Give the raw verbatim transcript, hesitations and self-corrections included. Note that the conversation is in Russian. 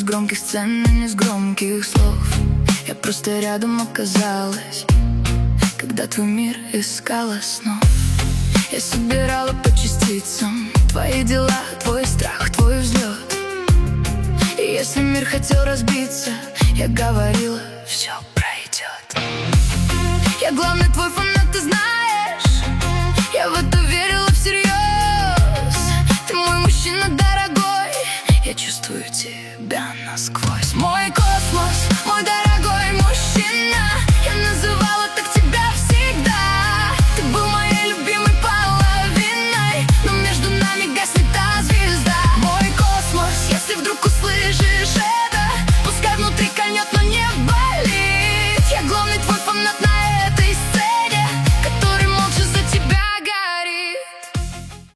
громких сцен, и не с громких слов. Я просто рядом оказалась, когда твой мир искала снов. Я собирала по частицам твои дела, твой страх, твой взлет. И если мир хотел разбиться, я говорила, все пройдет. Я главный твой фанат, ты знаешь, я в это верила всерьез. Ты мой мужчина дорогой, я чувствую тебя насквозь. Мой космос, мой дорогой мужчина, я называла